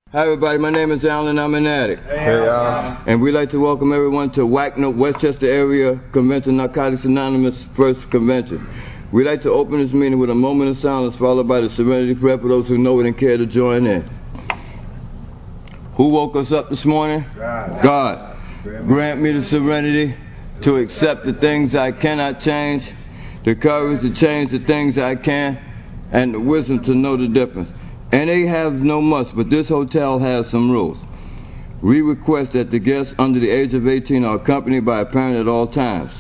Hi everybody, my name is Alan, I'm an addict. Hey Alan. And we'd like to welcome everyone to WACNA, Westchester Area Convention, Narcotics Anonymous First Convention. We'd like to open this meeting with a moment of silence followed by the serenity prayer for those who know it and care to join in. Who woke us up this morning? God. Grant me the serenity to accept the things I cannot change, the courage to change the things I can, and the wisdom to know the difference. And they have no must, but this hotel has some rules. We request that the guests under the age of 18 are accompanied by a parent at all times.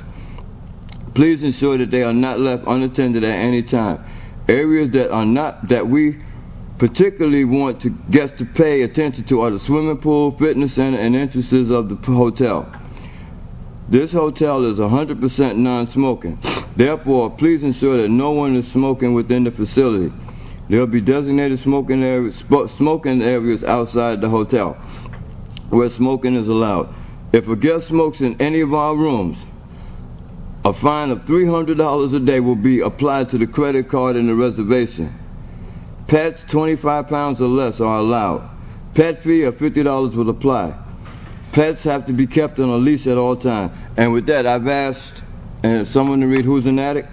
Please ensure that they are not left unattended at any time. Areas that we particularly want guests to pay attention to are the swimming pool, fitness center, and entrances of the hotel. This hotel is 100% non-smoking. Therefore, please ensure that no one is smoking within the facility. There will be designated smoking areas outside the hotel where smoking is allowed. If a guest smokes in any of our rooms, a fine of $300 a day will be applied to the credit card in the reservation. Pets 25 pounds or less are allowed. Pet fee of $50 will apply. Pets have to be kept on a leash at all times. And with that, I've asked someone to read Who's an Addict?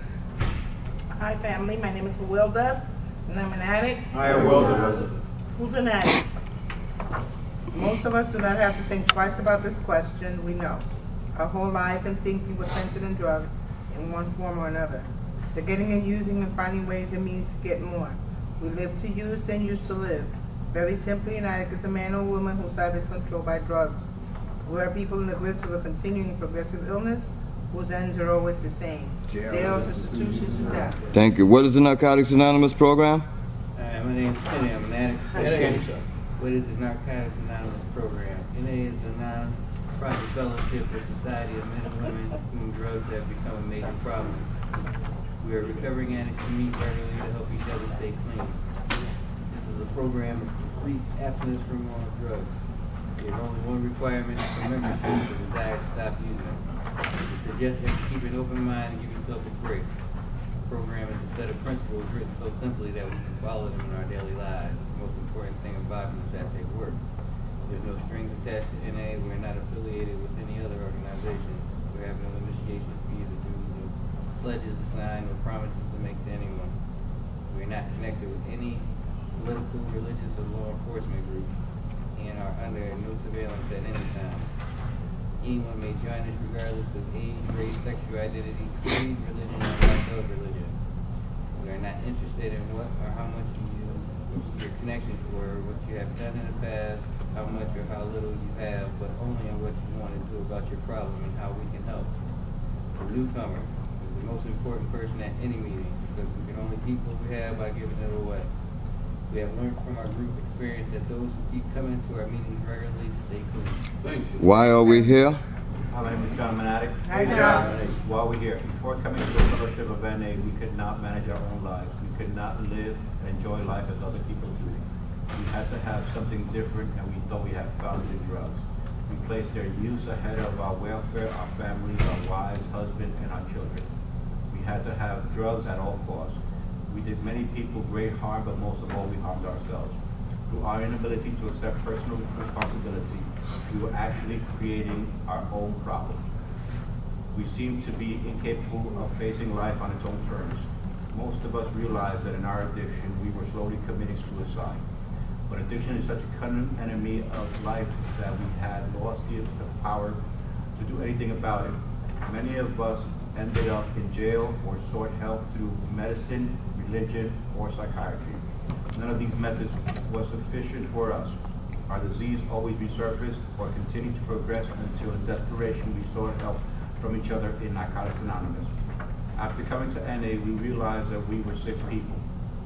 Hi family, my name is Wilda. And I'm an addict. Hi, Wilda. Who's an addict? Most of us do not have to think twice about this question. We know. Our whole life and thinking was centered in drugs in one form or another. The getting and using and finding ways and means to get more. We live to use and use to live. Very simply, an addict is a man or woman whose life is controlled by drugs. We are people in the grips of a continuing progressive illness whose ends are always the same. Jails, institutions, and death. Thank you. What is the Narcotics Anonymous program? My name is Kenny. I'm an addict. What is the Narcotics Anonymous program? NA is a non-profit fellowship for society of men and women whom drugs have become a major problem. We are recovering addicts who meet regularly to help each other stay clean. This is a program of complete abstinence from all drugs. There's only one requirement for membership: the desire to stop using. We suggest that you keep an open mind and give yourself a break. The program is a set of principles written so simply that we can follow them in our daily lives. The most important thing about them is that they work. There's no strings attached to NA. We're not affiliated with any other organization. We have no initiation fees or dues, no pledges to sign, or promises to make to anyone. We're not connected with any political, religious, or law enforcement groups, and are under no surveillance at any time. Anyone may join us regardless of age, race, sexual identity, creed, religion, or lack of religion. We are not interested in what or how much you use, your connections were, what you have done in the past, how much or how little you have, but only on what you want to do about your problem and how we can help. The newcomer is the most important person at any meeting because we can only keep what we have by giving it away. We have learned from our group experience that those who keep coming to our meetings regularly stay clean. Thank you. Why are we here? My name is John Manatic. Hi, John. While we're here, before coming to the fellowship of NA, we could not manage our own lives. We could not live and enjoy life as other people do. We had to have something different, and we thought we had found it in drugs. We placed their use ahead of our welfare, our families, our wives, husbands, and our children. We had to have drugs at all costs. We did many people great harm, but most of all, we harmed ourselves. Through our inability to accept personal responsibility, we were actually creating our own problem. We seemed to be incapable of facing life on its own terms. Most of us realized that in our addiction, we were slowly committing suicide. But addiction is such a cunning enemy of life that we had lost the power to do anything about it. Many of us ended up in jail or sought help through medicine, religion, or psychiatry. None of these methods was sufficient for us. Our disease always resurfaced or continued to progress until in desperation we sought help from each other in Narcotics Anonymous. After coming to NA, we realized that we were sick people.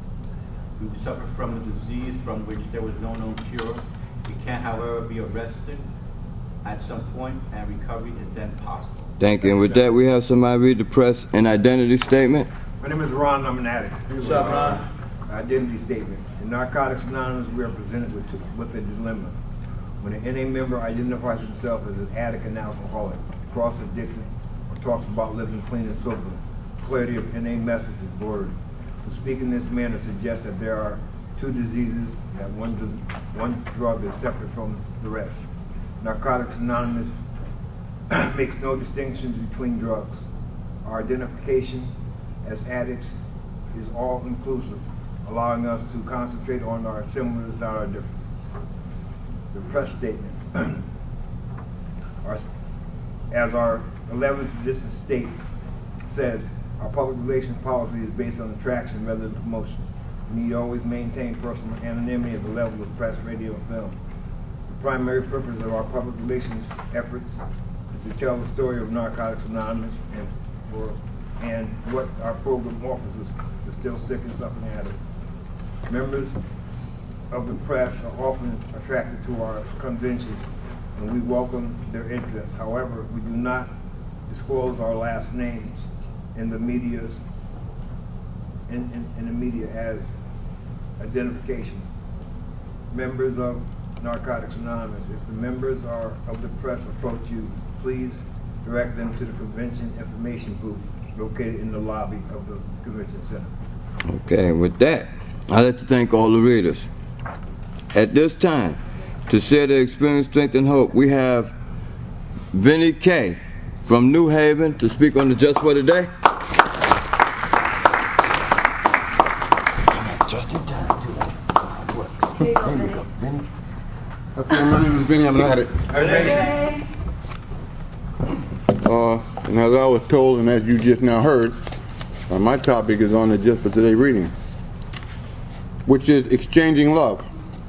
We suffered from a disease from which there was no known cure. We can, however, be arrested at some point, and recovery is then possible. Thank you. And with that, we have somebody read the press and identity statement. My name is Ron. I'm an addict. What's up, Ron? Identity statement. In Narcotics Anonymous, we are presented with a dilemma. When an NA member identifies himself as an addict and alcoholic, cross-addicted, or talks about living clean and sober, clarity of NA message is blurred. To speak in this manner suggests that there are two diseases, that one drug is separate from the rest. Narcotics Anonymous makes no distinctions between drugs. Our identification as addicts is all inclusive, allowing us to concentrate on our similarities, not our differences. The press statement. As our 11th edition states, says, our public relations policy is based on attraction rather than promotion. We need to always maintain personal anonymity at the level of press, radio, and film. The primary purpose of our public relations efforts is to tell the story of Narcotics Anonymous and what our program offers us to still sick and suffering addicts. Members of the press are often attracted to our conventions, and we welcome their interest. However, we do not disclose our last names in the media as identification. Members of Narcotics Anonymous, if the members of the press approach you, please direct them to the convention information booth located in the lobby of the convention center. Okay, with that, I'd like to thank all the readers. At this time, to share their experience, strength, and hope, we have Vinnie K. from New Haven to speak on the Just for Today. Just in time, too. There you go, Vinnie. Okay, my name is Vinnie. I'm an addict. And as I was told, and as you just now heard, my topic is on the Just for Today reading, which is exchanging love.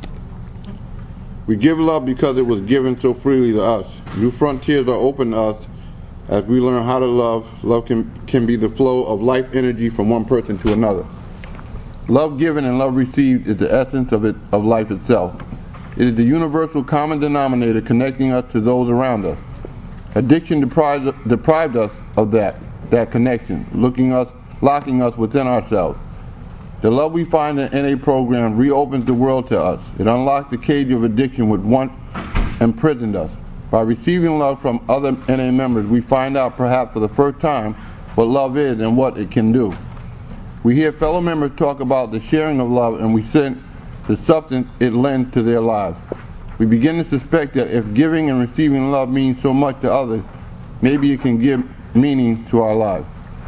We give love because it was given so freely to us. New frontiers are open to us as we learn how to love. Love can be the flow of life energy from one person to another. Love given and love received is the essence of life itself. It is the universal common denominator connecting us to those around us. Addiction deprived us of that connection, locking us within ourselves. The love we find in NA program reopens the world to us. It unlocks the cage of addiction which once imprisoned us. By receiving love from other NA members, we find out perhaps for the first time what love is and what it can do. We hear fellow members talk about the sharing of love, and we sense the substance it lends to their lives. We begin to suspect that if giving and receiving love means so much to others, maybe it can give meaning to our lives.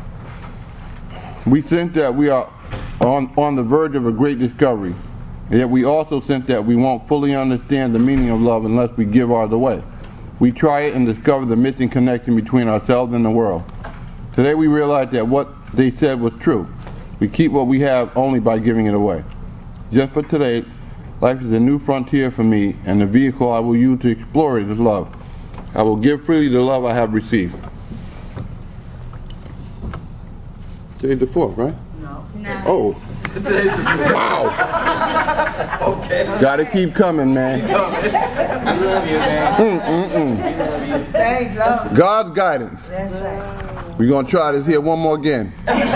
We sense that we are on the verge of a great discovery, yet we also sense that we won't fully understand the meaning of love unless we give ours away. We try it and discover the missing connection between ourselves and the world. Today we realize that what they said was true. We keep what we have only by giving it away. Just for today, life is a new frontier for me, and the vehicle I will use to explore it is love. I will give freely the love I have received. Today's the 4th, right? No. Oh. Wow. Okay. Gotta keep coming, man. We love you, man. Thanks, love. God's guidance. That's right. We're going to try this here one more again.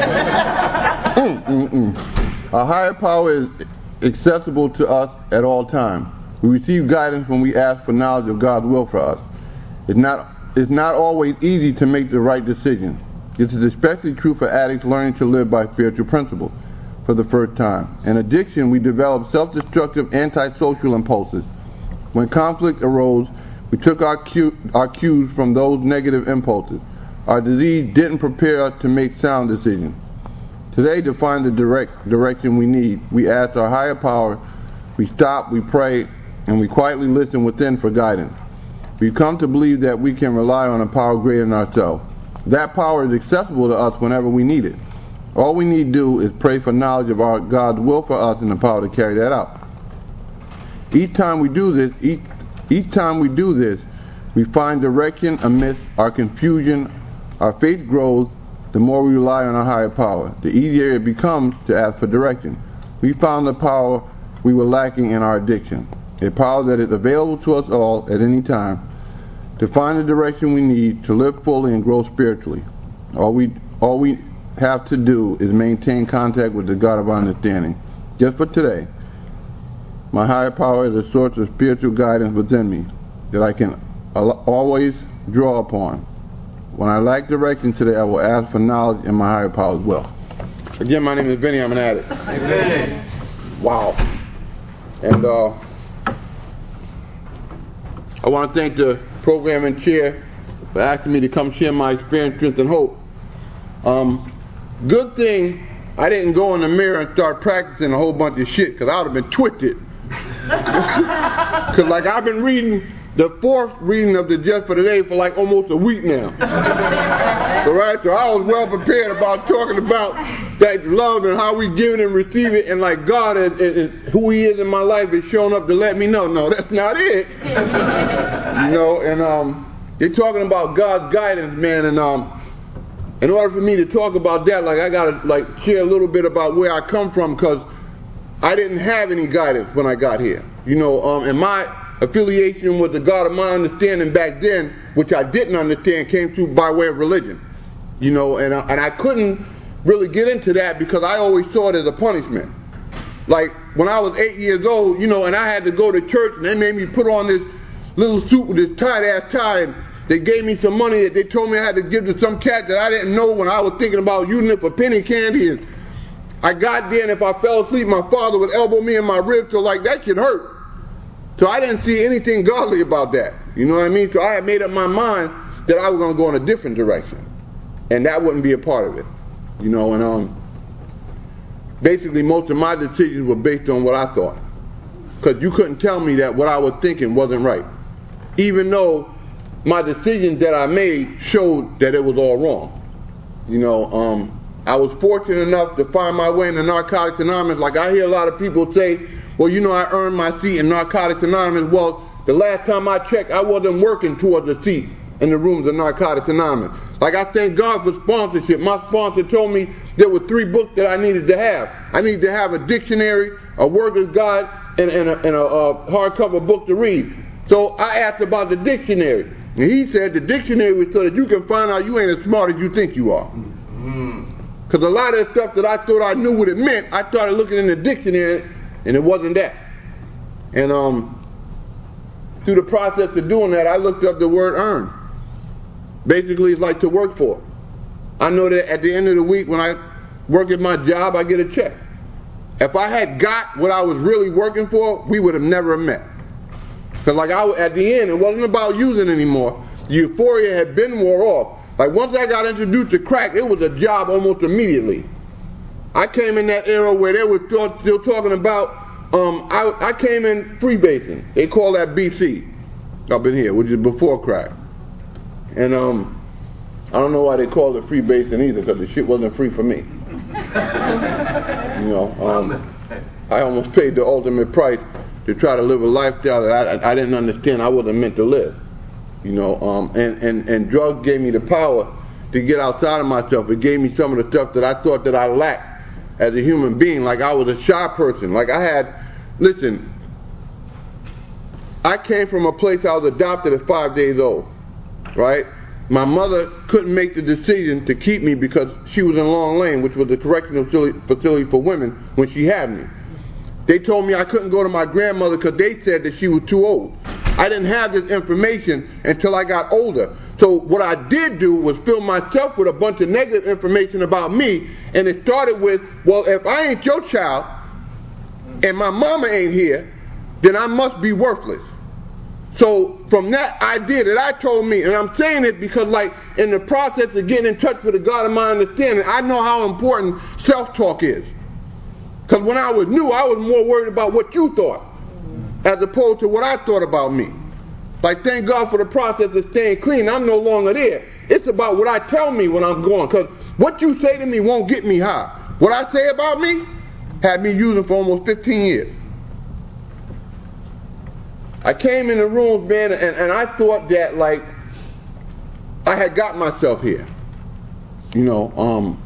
Our higher power is accessible to us at all times. We receive guidance when we ask for knowledge of God's will for us. It's not always easy to make the right decision. This is especially true for addicts learning to live by spiritual principles for the first time. In addiction, we develop self-destructive antisocial impulses. When conflict arose, we took our cues from those negative impulses. Our disease didn't prepare us to make sound decisions. Today, to find the direction we need, we ask our higher power, we stop, we pray, and we quietly listen within for guidance. We've come to believe that we can rely on a power greater than ourselves. That power is accessible to us whenever we need it. All we need to do is pray for knowledge of God's will for us and the power to carry that out. Each time we do this, we find direction amidst our confusion. Our faith grows. The more we rely on our higher power, the easier it becomes to ask for direction. We found the power we were lacking in our addiction, a power that is available to us all at any time to find the direction we need to live fully and grow spiritually. All we have to do is maintain contact with the God of our understanding. Just for today, my higher power is a source of spiritual guidance within me that I can always draw upon. When I lack direction today, I will ask for knowledge in my higher power's will. Again, my name is Vinnie. I'm an addict. Hey, Vinnie. Wow. And I want to thank the programming chair for asking me to come share my experience, strength, and hope. Good thing I didn't go in the mirror and start practicing a whole bunch of shit, because I would have been twisted. Because like I've been reading the 4th reading of the Just for Today for like almost a week now. Alright, so I was well prepared about talking about that love and how we give it and receive it, and like God and who He is in my life is showing up to let me know. No, that's not it. You know, and you're talking about God's guidance, man, and in order for me to talk about that, like I gotta like share a little bit about where I come from, because I didn't have any guidance when I got here. You know, and my affiliation with the God of my understanding back then, which I didn't understand, came through by way of religion. You know, and I couldn't really get into that because I always saw it as a punishment. Like when I was 8 years old, you know, and I had to go to church, and they made me put on this little suit with this tight ass tie, and they gave me some money that they told me I had to give to some cat that I didn't know when I was thinking about using it for penny candy. And I got there, and if I fell asleep, my father would elbow me in my ribs, so like that shit hurt. So I didn't see anything godly about that. You know what I mean? So I had made up my mind that I was going to go in a different direction, and that wouldn't be a part of it. You know, and basically most of my decisions were based on what I thought, because you couldn't tell me that what I was thinking wasn't right, even though my decisions that I made showed that it was all wrong. You know, I was fortunate enough to find my way into Narcotics Anonymous. Like I hear a lot of people say, well, you know, I earned my seat in Narcotics Anonymous. Well, the last time I checked, I wasn't working towards a seat in the rooms of Narcotics Anonymous. Like I thank God for sponsorship. My sponsor told me there were 3 books that I needed to have. I needed to have a dictionary, a Worker's Guide, and a hardcover book to read. So I asked about the dictionary. And he said the dictionary was so that you can find out you ain't as smart as you think you are. Because a lot of the stuff that I thought I knew what it meant, I started looking in the dictionary, and it wasn't that. And through the process of doing that, I looked up the word earn. Basically, it's like to work for. I know that at the end of the week, when I work at my job, I get a check. If I had got what I was really working for, we would have never met. Because like at the end, it wasn't about using anymore. The euphoria had been wore off. Like once I got introduced to crack, it was a job almost immediately. I came in that era where they were still talking about, I came in freebasing. They call that BC up in here, which is before crack. And I don't know why they call it freebasing either, because the shit wasn't free for me. You know, I almost paid the ultimate price to try to live a lifestyle that I didn't understand I wasn't meant to live. You know, and drugs gave me the power to get outside of myself. It gave me some of the stuff that I thought that I lacked as a human being. Like I was a shy person. Like listen, I came from a place I was adopted at 5 days old, right? My mother couldn't make the decision to keep me because she was in Long Lane, which was a correctional facility for women, when she had me. They told me I couldn't go to my grandmother because they said that she was too old. I didn't have this information until I got older. So what I did do was fill myself with a bunch of negative information about me, and it started with, well, if I ain't your child and my mama ain't here, then I must be worthless. So from that idea that I told me, and I'm saying it because like in the process of getting in touch with the God of my understanding, I know how important self-talk is. Because when I was new, I was more worried about what you thought as opposed to what I thought about me. Like, thank God for the process of staying clean. I'm no longer there. It's about what I tell me when I'm going. Because what you say to me won't get me high. What I say about me had me using for almost 15 years. I came in the rooms, man, and I thought that, like, I had got myself here. You know,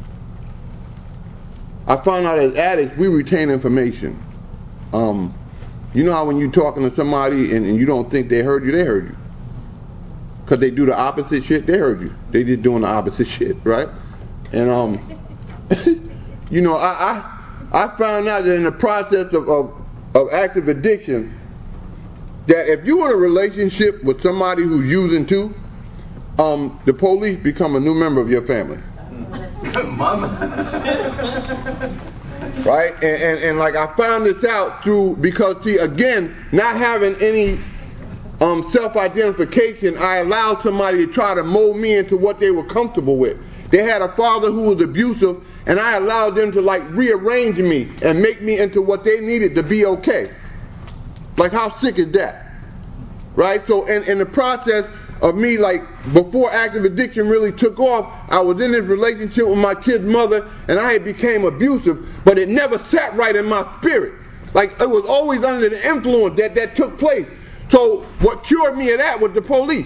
I found out as addicts, we retain information. You know how when you're talking to somebody and you don't think they heard you. Because they do the opposite shit, they heard you. They just doing the opposite shit, right? And, you know, I found out that in the process of active addiction, that if you're in a relationship with somebody who's using too, the police become a new member of your family. Right? And like I found this out through, because see, again, not having any self-identification, I allowed somebody to try to mold me into what they were comfortable with. They had a father who was abusive, and I allowed them to like rearrange me and make me into what they needed to be okay. Like, how sick is that? Right? So in the process of me, like, before active addiction really took off, I was in this relationship with my kid's mother, and I had became abusive, but it never sat right in my spirit. Like, it was always under the influence that took place. So what cured me of that was the police.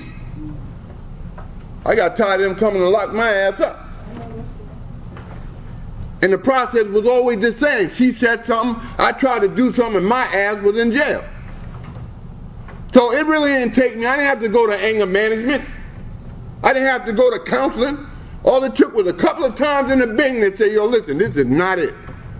I got tired of them coming to lock my ass up. And the process was always the same. She said something, I tried to do something, and my ass was in jail. So it really didn't take me. I didn't have to go to anger management. I didn't have to go to counseling. All it took was a couple of times in the Bing to say, yo, listen, this is not it.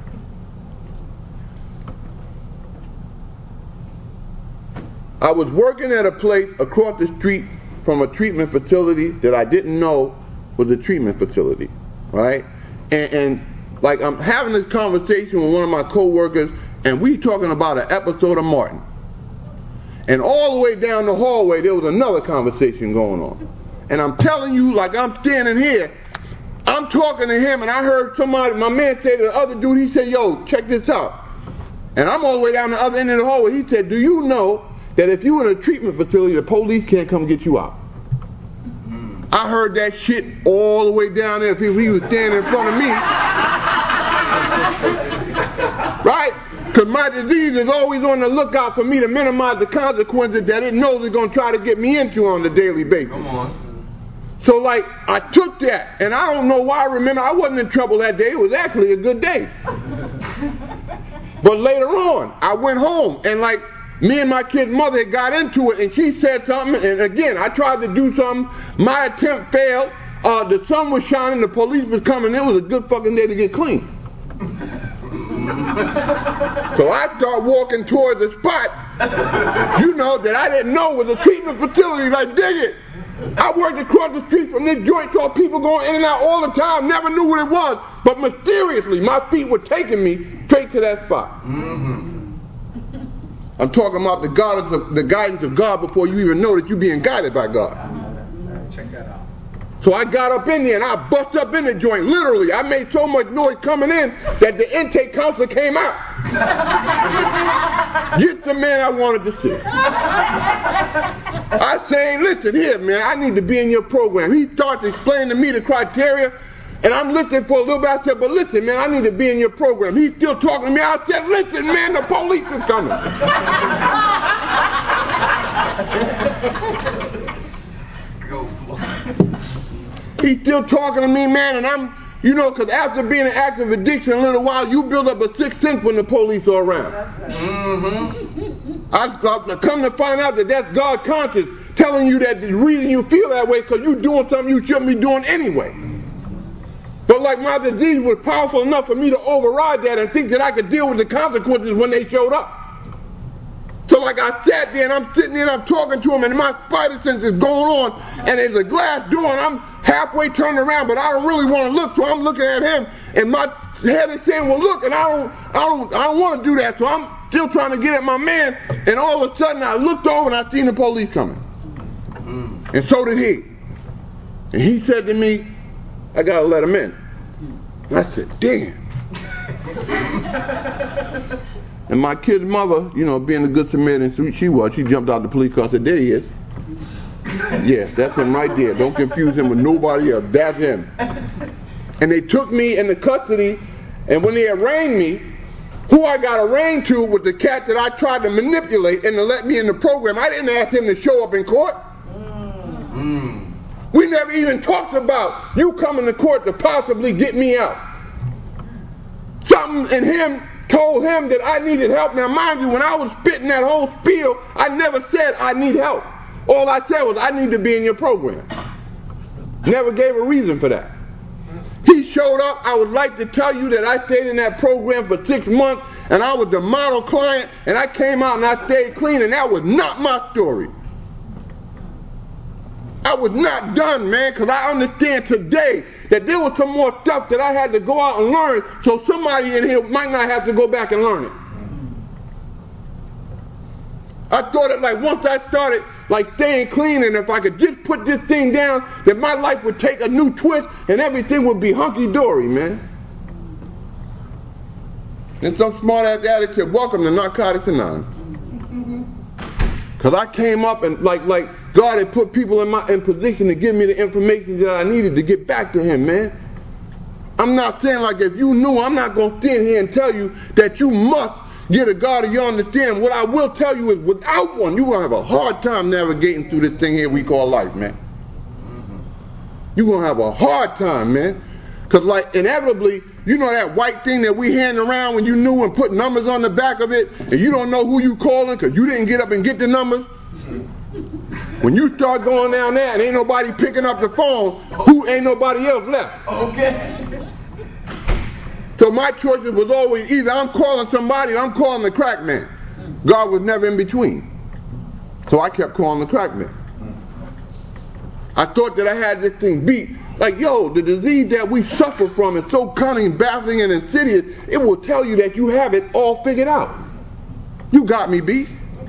I was working at a place across the street from a treatment facility that I didn't know was a treatment facility, right? And like, I'm having this conversation with one of my co-workers, and we talking about an episode of Martin. And all the way down the hallway, there was another conversation going on. And I'm telling you, like, I'm standing here, I'm talking to him, and I heard somebody, my man say to the other dude, he said, yo, check this out. And I'm all the way down the other end of the hallway. He said, do you know that if you were in a treatment facility, the police can't come get you out? I heard that shit all the way down there. If he was standing in front of me. Right? Because my disease is always on the lookout for me to minimize the consequences that it knows it's going to try to get me into on a daily basis. Come on. So, like, I took that, and I don't know why I remember I wasn't in trouble that day. It was actually a good day. But later on, I went home, and like, me and my kid's mother had got into it, and she said something, and again, I tried to do something. My attempt failed. The sun was shining, the police was coming. It was a good fucking day to get clean. So I start walking towards the spot, you know, that I didn't know was a treatment facility. Like, dig it. I worked across the street from this joint, saw people going in and out all the time, never knew what it was, but mysteriously my feet were taking me straight to that spot. I'm talking about the guidance of God before you even know that you're being guided by God. Check that out. So I got up in there and I bust up in the joint. Literally, I made so much noise coming in that the intake counselor came out. Just the man I wanted to see. I say, listen here, man, I need to be in your program. He starts explaining to me the criteria, and I'm listening for a little bit. I said, but listen, man, I need to be in your program. He's still talking to me. I said, listen, man, the police is coming. Go for He's still talking to me, man, and I'm, you know, because after being in active addiction a little while, you build up a sixth sense when the police are around. I come to find out that that's God conscious telling you that the reason you feel that way because you're doing something you shouldn't be doing anyway. But like, my disease was powerful enough for me to override that and think that I could deal with the consequences when they showed up. So like, I sat there and I'm sitting there and I'm talking to him, and my spider sense is going on, and there's a glass door and I'm halfway turned around, but I don't really want to look, so I'm looking at him, and my head is saying, well, look, and I don't want to do that, so I'm still trying to get at my man, and all of a sudden I looked over and I seen the police coming. And so did he. And he said to me, I gotta let him in. And I said, damn. And my kid's mother, you know, being a good Samaritan she was, she jumped out the police car and said, there he is. Yes, that's him right there. Don't confuse him with nobody else. That's him. And they took me into custody, and when they arraigned me, who I got arraigned to was the cat that I tried to manipulate and to let me in the program. I didn't ask him to show up in court. We never even talked about you coming to court to possibly get me out. Something in him told him that I needed help. Now, mind you, when I was spitting that whole spiel, I never said I need help. All I said was I need to be in your program. Never gave a reason for that. He showed up. I would like to tell you that I stayed in that program for 6 months, and I was the model client, and I came out and I stayed clean, and that was not my story. I was not done, man, because I understand today that there was some more stuff that I had to go out and learn, so somebody in here might not have to go back and learn it. I thought that like once I started like staying clean, and if I could just put this thing down, that my life would take a new twist and everything would be hunky-dory, man. And some smart-ass addict said, welcome to Narcotics Anonymous. Because I came up and like God had put people in position to give me the information that I needed to get back to Him, man. I'm not saying like if you knew, I'm not going to stand here and tell you that you must get a God of your understanding. What I will tell you is without one, you're going to have a hard time navigating through this thing here we call life, man. You're going to have a hard time, man. Because like inevitably, you know that white thing that we hand around when you knew and put numbers on the back of it, and you don't know who you calling because you didn't get up and get the numbers? When you start going down there and ain't nobody picking up the phone, who ain't nobody else left? Okay. So my choices was always either I'm calling somebody or I'm calling the crack man. God was never in between. So I kept calling the crack man. I thought that I had this thing beat. Like, yo, the disease that we suffer from is so cunning, baffling, and insidious, it will tell you that you have it all figured out. You got me beat.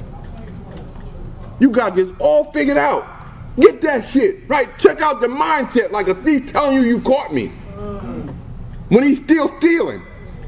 You got this all figured out. Get that shit, right? Check out the mindset like a thief telling you caught me. When he's still stealing.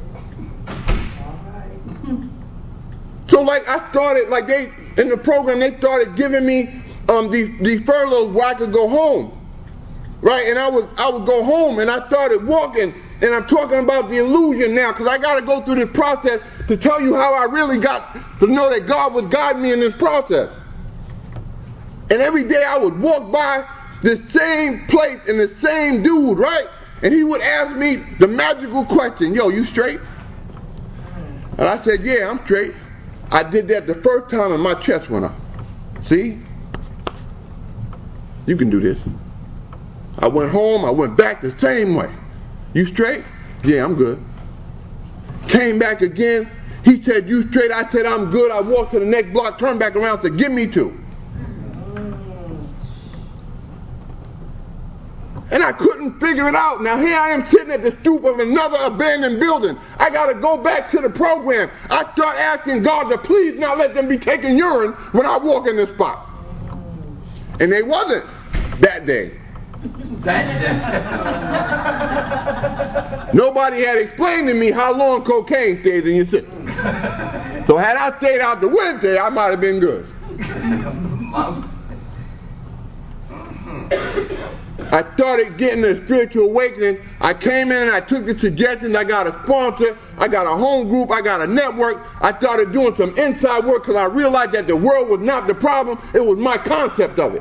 So like I started, like they, in the program, they started giving me these furloughs where I could go home. Right, and I would go home and I started walking, and I'm talking about the illusion now because I got to go through this process to tell you how I really got to know that God was guiding me in this process. And every day I would walk by the same place and the same dude, right? And he would ask me the magical question, yo, you straight? And I said, yeah, I'm straight. I did that the first time and my chest went up. See? You can do this. I went home, I went back the same way. You straight? Yeah, I'm good. Came back again. He said, you straight? I said, I'm good. I walked to the next block, turned back around, said, give me two. And I couldn't figure it out. Now here I am sitting at the stoop of another abandoned building. I got to go back to the program. I start asking God to please not let them be taking urine when I walk in this spot. And they wasn't that day. Nobody had explained to me how long cocaine stays in your system. So had I stayed out the winter, I might have been good. I started getting a spiritual awakening. I came in and I took the suggestions. I got a sponsor. I got a home group. I got a network. I started doing some inside work because I realized that the world was not the problem. It was my concept of it.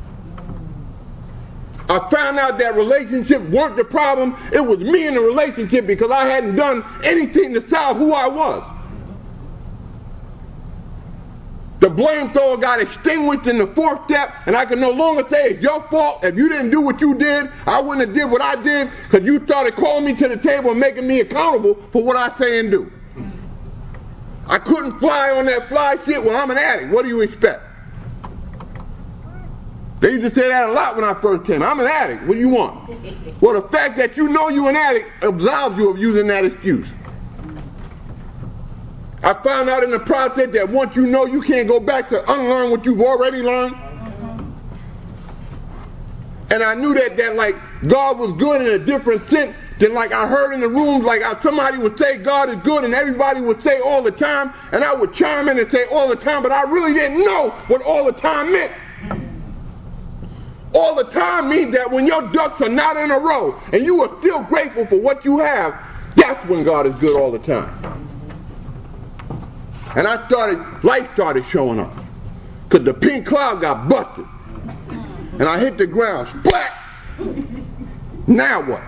I found out that relationships weren't the problem. It was me in the relationship because I hadn't done anything to solve who I was. The blame thrower got extinguished in the fourth step, and I can no longer say it's your fault. If you didn't do what you did, I wouldn't have did what I did because you started calling me to the table and making me accountable for what I say and do. I couldn't fly on that fly shit. Well, I'm an addict. What do you expect? They used to say that a lot when I first came. I'm an addict. What do you want? Well, the fact that you know you're an addict absolves you of using that excuse. I found out in the process that once you know, you can't go back to unlearn what you've already learned. And I knew that like God was good in a different sense than like I heard in the rooms, like somebody would say God is good and everybody would say all the time, and I would chime in and say all the time, but I really didn't know what all the time meant. All the time means that when your ducks are not in a row and you are still grateful for what you have, that's when God is good all the time. And life started showing up. Because the pink cloud got busted. And I hit the ground, splat! Now what?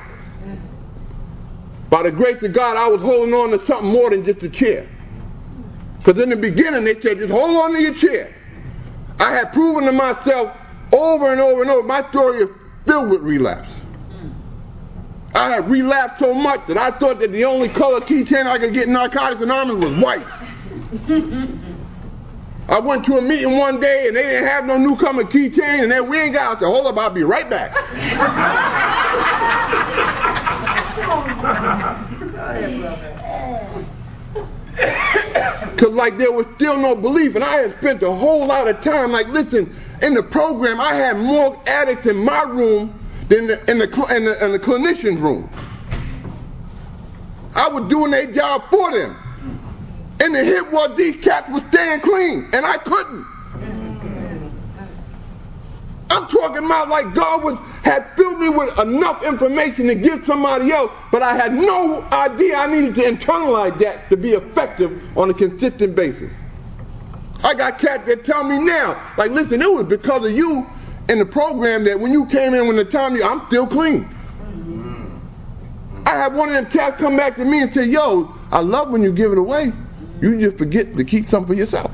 By the grace of God, I was holding on to something more than just a chair. Because in the beginning they said, just hold on to your chair. I had proven to myself over and over and over, my story is filled with relapse. I had relapsed so much that I thought that the only color keychain I could get in Narcotics Anonymous was white. I went to a meeting one day and they didn't have no newcomer keychain, and then we ain't got. I said, hold up, I'll be right back. Because like there was still no belief, and I had spent a whole lot of time. Like, listen, in the program, I had more addicts in my room than in the clinician's room. I was doing their job for them. And the hit was these cats were staying clean, and I couldn't. I'm talking about like God had filled me with enough information to give somebody else, but I had no idea I needed to internalize that to be effective on a consistent basis. I got cats that tell me now, like, listen, it was because of you in the program that when you came in, when the time I'm still clean. I had one of them cats come back to me and say, yo, I love when you give it away. You just forget to keep some for yourself.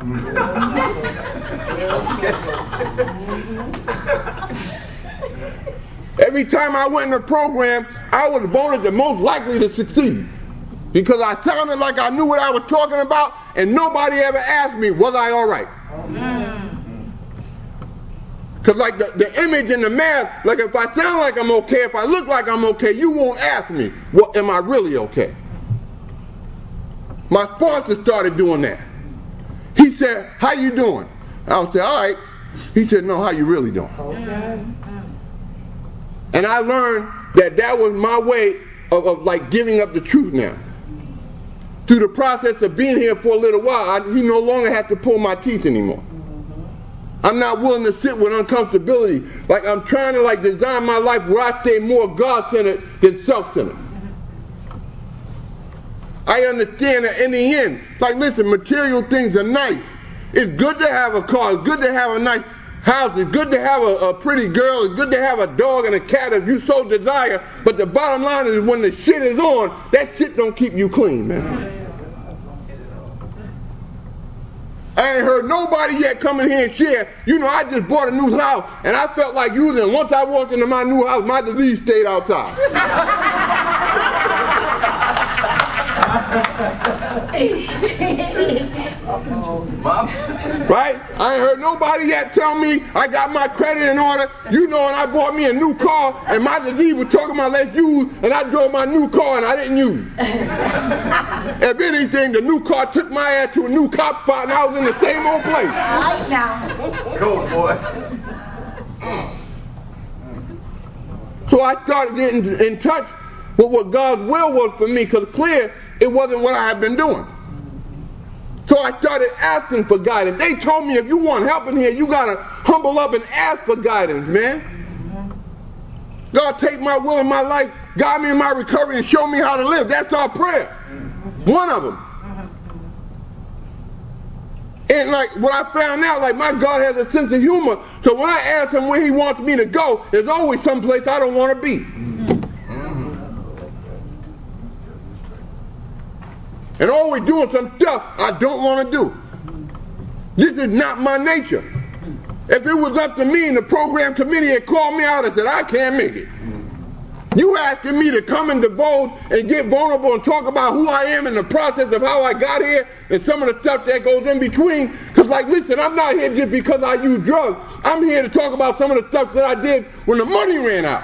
Every time I went in the program, I was voted the most likely to succeed. Because I sounded like I knew what I was talking about, and nobody ever asked me, was I all right? Because like the image and the math, like if I sound like I'm okay, if I look like I'm okay, you won't ask me, well, am I really okay? My sponsor started doing that. He said, how you doing? I would say, all right. He said, no, how you really doing? Okay. And I learned that was my way of like giving up the truth now. Through the process of being here for a little while, he no longer had to pull my teeth anymore. I'm not willing to sit with uncomfortability. Like I'm trying to like design my life where I stay more God-centered than self-centered. I understand that in the end, like listen, material things are nice. It's good to have a car. It's good to have a nice house. It's good to have a pretty girl. It's good to have a dog and a cat if you so desire. But the bottom line is when the shit is on, that shit don't keep you clean, man. I ain't heard nobody yet come in here and share, you know, I just bought a new house and I felt like using, once I walked into my new house, my disease stayed outside. Right? I ain't heard nobody yet tell me I got my credit in order, you know, and I bought me a new car and my disease was talking about let's use, and I drove my new car and I didn't use. If anything, the new car took my ass to a new cop spot and I was in the same old place. Right now. Go, boy. So I started getting in touch with what God's will was for me, because clear, it wasn't what I had been doing. So I started asking for guidance. They told me if you want help in here, you got to humble up and ask for guidance, man. God, take my will in my life, guide me in my recovery, and show me how to live. That's our prayer. One of them. And like what I found out, like my God has a sense of humor. So when I ask him where he wants me to go, there's always someplace I don't want to be. And always doing some stuff I don't want to do. This is not my nature. If it was up to me and the program committee had called me out and said, I can't make it. You asking me to come and divulge and get vulnerable and talk about who I am and the process of how I got here and some of the stuff that goes in between. Because like, listen, I'm not here just because I use drugs. I'm here to talk about some of the stuff that I did when the money ran out.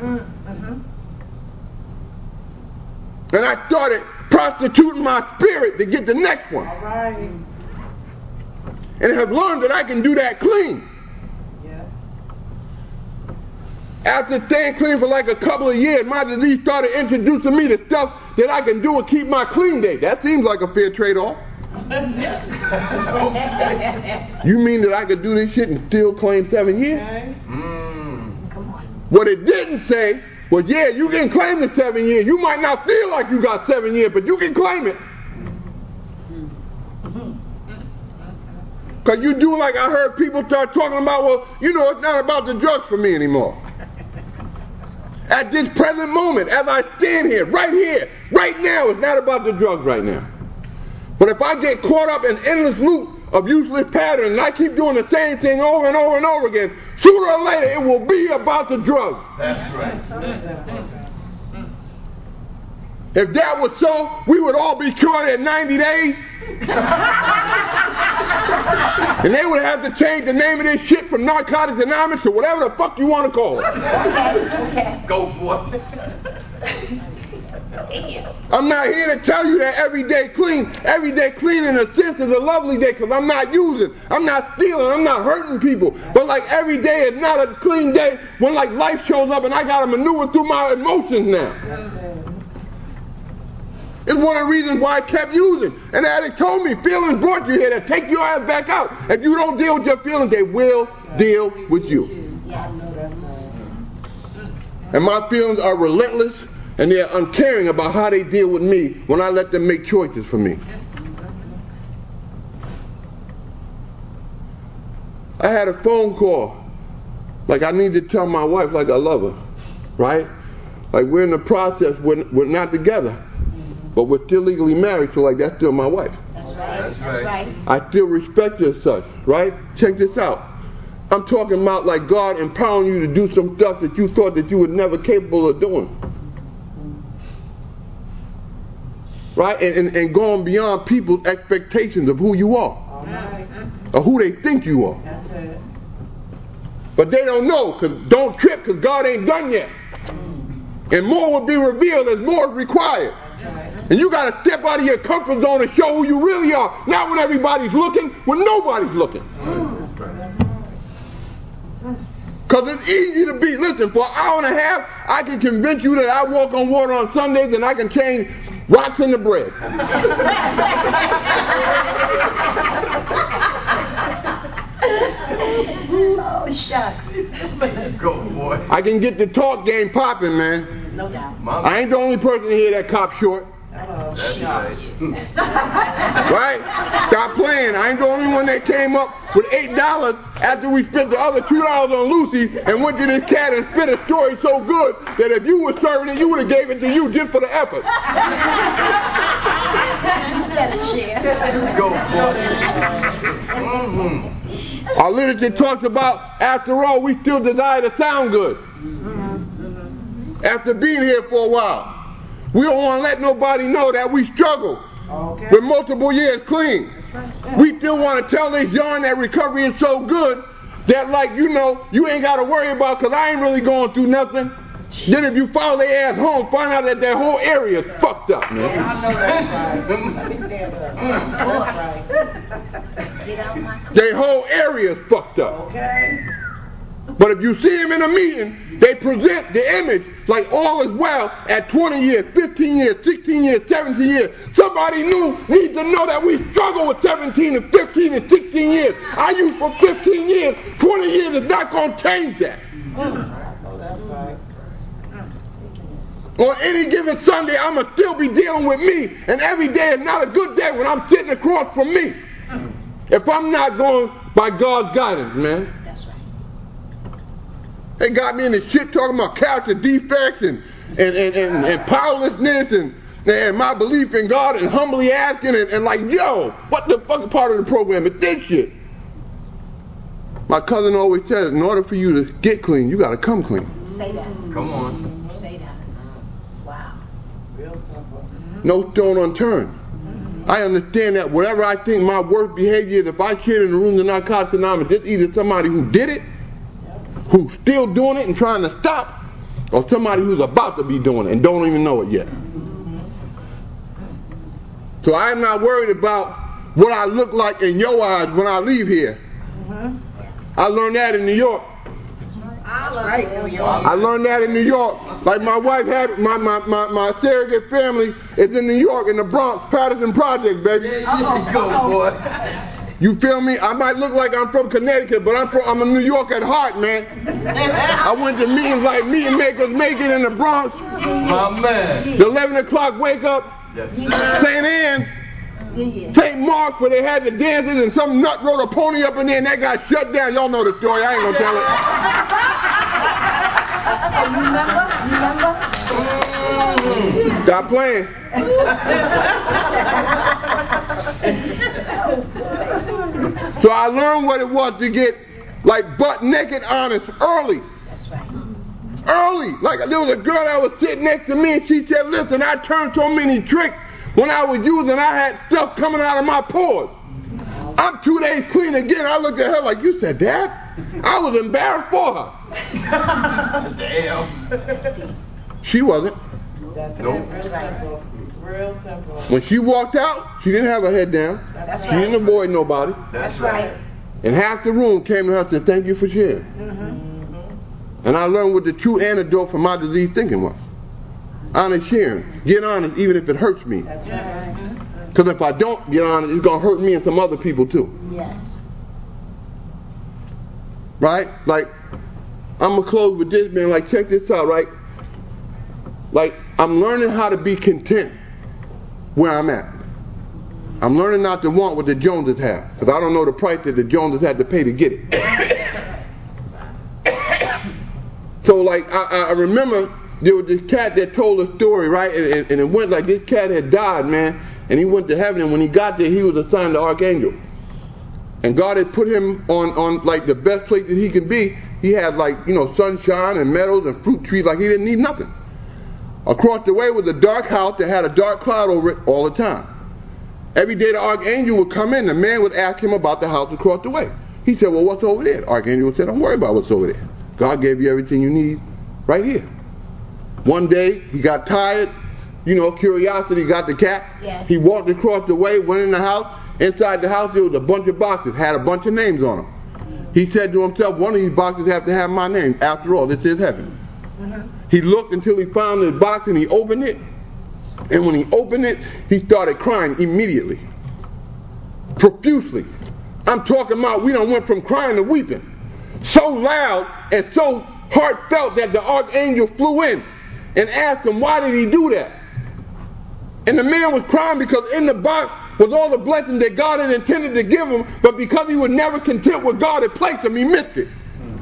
And I started prostituting my spirit to get the next one. All right. And have learned that I can do that clean. Yeah. After staying clean for like a couple of years, my disease started introducing me to stuff that I can do and keep my clean day. That seems like a fair trade-off. You mean that I could do this shit and still claim 7 years? Come on. What it didn't say, well, yeah, you can claim the 7 years. You might not feel like you got 7 years, but you can claim it. Because you do, like I heard people start talking about, well, you know, it's not about the drugs for me anymore. At this present moment, as I stand here, right now, it's not about the drugs right now. But if I get caught up in endless loop of useless patterns and I keep doing the same thing over and over and over again, sooner or later it will be about the drugs. That's right. If that was so, we would all be cured in 90 days. And they would have to change the name of this shit from Narcotics Anonymous to whatever the fuck you want to call it. Okay. Go, boy. I'm not here to tell you that every day clean in a sense is a lovely day, because I'm not using, I'm not stealing, I'm not hurting people. But like every day is not a clean day when like life shows up and I gotta maneuver through my emotions now. It's one of the reasons why I kept using. And the addict told me, feelings brought you here, to take your ass back out. If you don't deal with your feelings, they will deal with you. Yes. And my feelings are relentless, and they're uncaring about how they deal with me when I let them make choices for me. I had a phone call. Like, I need to tell my wife like I love her. Right? Like, we're in the process, we're not together. But we're still legally married, so like, that's still my wife. That's right. That's right. I still respect her as such, right? Check this out. I'm talking about like God empowering you to do some stuff that you thought that you were never capable of doing. Right? And going beyond people's expectations of who you are. Or who they think you are. That's it. But they don't know, because don't trip, because God ain't done yet. And more will be revealed as more is required. And you got to step out of your comfort zone and show who you really are. Not when everybody's looking, when nobody's looking. Because it's easy to be, listen, for an hour and a half, I can convince you that I walk on water on Sundays and I can change rocks into bread. Oh, shucks. Go, boy. I can get the talk game popping, man. No doubt. I ain't the only person here that cop short. That's right. Right? Stop playing. I ain't the only one that came up with $8 after we spent the other $2 on Lucy and went to this cat and spit a story so good that if you were serving it, you would have gave it to you just for the effort. Go, boy. Our literature talks about, after all, we still desire to sound good. After being here for a while. We don't want to let nobody know that we struggle with multiple years clean. We still want to tell this yarn that recovery is so good that, like, you know, you ain't got to worry about, because I ain't really going through nothing. Then if you follow their ass home, find out that their whole area is fucked up, man. I know that's right. Their whole area is fucked up. Okay. But if you see them in a meeting, they present the image like all is well at 20 years, 15 years, 16 years, 17 years. Somebody new needs to know that we struggle with 17 and 15 and 16 years. I used for 15 years. 20 years is not going to change that. That's right. On any given Sunday, I'm going to still be dealing with me. And every day is not a good day when I'm sitting across from me. If I'm not going by God's guidance, man. They got me in this shit talking about character defects and powerlessness and my belief in God and humbly asking and like, yo, what the fuck part of the program is this shit? My cousin always says, in order for you to get clean, you got to come clean. Say that. Come on. Say that. Wow. Real simple. No stone unturned. I understand that whatever I think my worst behavior is, if I shit in the room of Narcotics Anonymous, it's either somebody who did it, who's still doing it and trying to stop, or somebody who's about to be doing it and don't even know it yet. So I'm not worried about what I look like in your eyes when I leave here. I learned that in New York. I learned that in New York. Like my wife had, my surrogate family is in New York, in the Bronx, Patterson Project, baby. Go, boy. You feel me? I might look like I'm from Connecticut, but I'm a New York at heart, man. I went to meetings like Meet and Makers Make It in the Bronx. My man. The 11 o'clock wake up. Yes, St. Anne. St. Mark's, where they had the dances and some nut rode a pony up in there and that got shut down. Y'all know the story. I ain't gonna tell it. Remember? Stop playing. So I learned what it was to get like butt naked honest early. That's right. early. Like there was a girl that was sitting next to me and she said, listen, I turned so many tricks when I was using, I had stuff coming out of my pores. I'm 2 days clean again. I looked at her like, you said that? I was embarrassed for her. Damn. She wasn't. That's Nope. Real simple. Real simple. When she walked out, she didn't have her head down. That's She didn't avoid nobody. That's right. And half the room came to her and said, thank you for sharing. And I learned what the true antidote for my disease thinking was. Honest sharing. Get honest even if it hurts me. That's right. Because if I don't get honest, it's going to hurt me and some other people too. Yes. Right? Like, I'm going to close with this, man. Like, check this out, right? Like, I'm learning how to be content where I'm at. I'm learning not to want what the Joneses have. Because I don't know the price that the Joneses had to pay to get it. So, like, I remember there was this cat that told a story, right? And it went like this cat had died, man. And he went to heaven. And when he got there, he was assigned to Archangel. And God had put him on like the best place that he could be. He had like, sunshine and meadows and fruit trees, like he didn't need nothing. Across the way was a dark house that had a dark cloud over it all the time. Every day the Archangel would come in, the man would ask him about the house across the way. He said, well, what's over there? Archangel would say, don't worry about what's over there. God gave you everything you need right here. One day he got tired, curiosity got the cat. Yes. He walked across the way, went in the house. Inside the house there was a bunch of boxes, had a bunch of names on them. He said to himself, one of these boxes have to have my name. After all, this is heaven. He looked until he found the box and he opened it. And when he opened it, he started crying immediately. Profusely. I'm talking about we done went from crying to weeping. So loud and so heartfelt that the Archangel flew in and asked him, why did he do that? And the man was crying because in the box was all the blessings that God had intended to give him, but because he was never content with God had placed him, he missed it.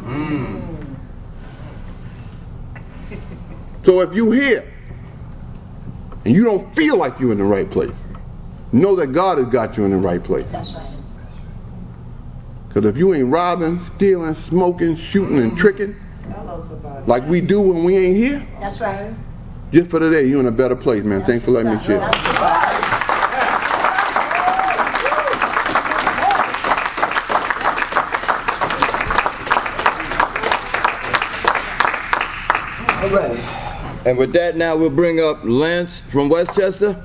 So if you here and you don't feel like you're in the right place, know that God has got you in the right place. That's right. Because if you ain't robbing, stealing, smoking, shooting, and tricking, like we do when we ain't here, That's right. just for today, you're in a better place, man. Thanks for letting me share. All right. And with that, now we'll bring up Lance from Westchester.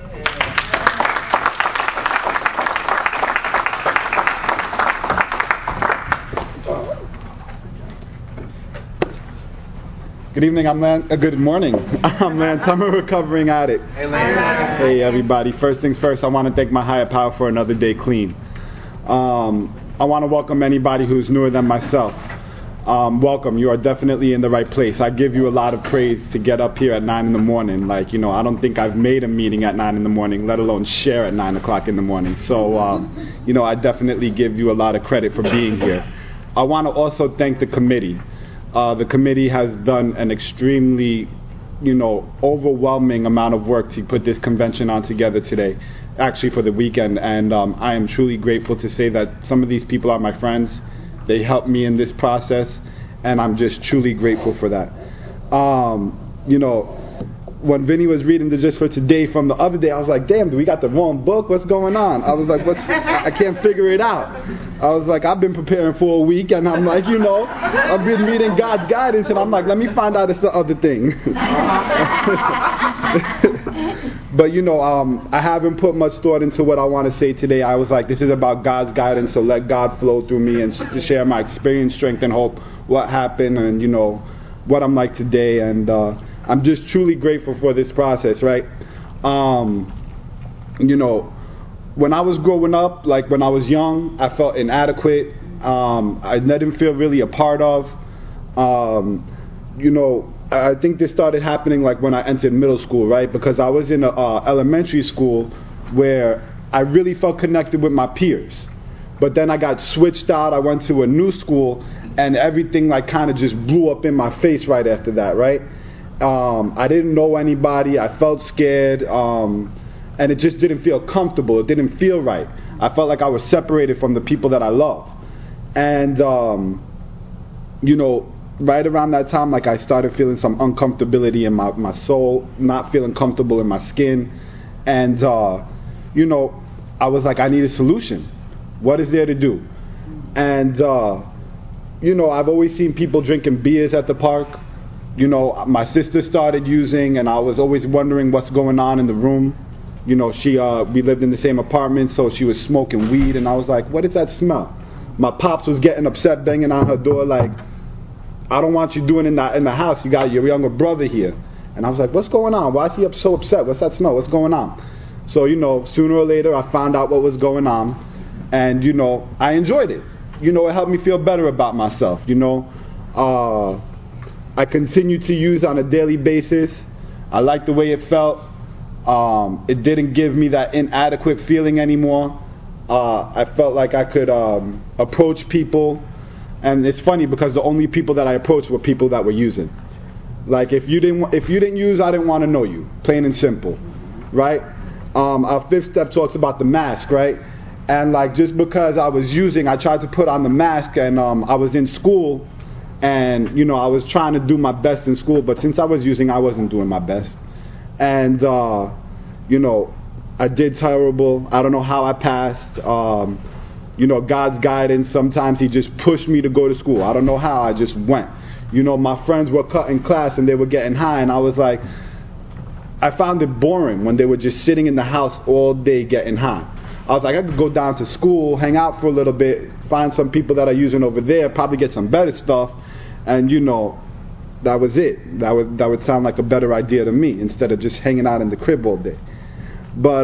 Good evening, good morning. I'm Lance. I'm a recovering addict. Hey, Lance. Hey, everybody. First things first, I want to thank my higher power for another day clean. I want to welcome anybody who's newer than myself. Welcome. You are definitely in the right place. I give you a lot of praise to get up here at 9 in the morning. I don't think I've made a meeting at 9 in the morning, let alone share at 9 o'clock in the morning. So, I definitely give you a lot of credit for being here. I want to also thank the committee. The committee has done an extremely, overwhelming amount of work to put this convention on together today, actually for the weekend. And I am truly grateful to say that some of these people are my friends. They helped me in this process, and I'm just truly grateful for that. When Vinny was reading the Just for Today from the other day, I was like, damn, do we got the wrong book? What's going on? I was like, I can't figure it out. I was like, I've been preparing for a week, and I'm like, I've been reading God's guidance, and I'm like, let me find out it's the other thing. But, I haven't put much thought into what I want to say today. I was like, this is about God's guidance, so let God flow through me and to share my experience, strength, and hope, what happened, and, what I'm like today, and I'm just truly grateful for this process, right? When I was growing up, like when I was young, I felt inadequate. I didn't feel really a part of. I think this started happening like when I entered middle school, right? Because I was in a elementary school where I really felt connected with my peers. But then I got switched out. I went to a new school, and everything like kind of just blew up in my face right after that, right? I didn't know anybody. I felt scared, and it just didn't feel comfortable. It didn't feel right. I felt like I was separated from the people that I love. And, right around that time, like I started feeling some uncomfortability in my soul, not feeling comfortable in my skin. And, you know, I was like, I need a solution. What is there to do? And, you know, I've always seen people drinking beers at the park. You know, my sister started using, and I was always wondering what's going on in the room. You know, we lived in the same apartment, so she was smoking weed, and I was like, what is that smell? My pops was getting upset, banging on her door like, I don't want you doing in the house. You got your younger brother here. And I was like, what's going on? Why is he so upset? What's that smell? What's going on? So, you know, sooner or later I found out what was going on. And, you know, I enjoyed it. You know, it helped me feel better about myself. You know, I continue to use on a daily basis. I liked the way it felt. It didn't give me that inadequate feeling anymore. I felt like I could approach people. And it's funny because the only people that I approached were people that were using. Like if you didn't use, I didn't want to know you. Plain and simple, right? Our fifth step talks about the mask, right? And like just because I was using, I tried to put on the mask, and I was in school, and you know I was trying to do my best in school, but since I was using, I wasn't doing my best, and you know I did terrible. I don't know how I passed. You know, God's guidance, sometimes He just pushed me to go to school. I don't know how, I just went. You know, my friends were cutting class and they were getting high, and I was like, I found it boring when they were just sitting in the house all day getting high. I was like, I could go down to school, hang out for a little bit, find some people that are using over there, probably get some better stuff, and you know, that was it. That would sound like a better idea to me, instead of just hanging out in the crib all day. But,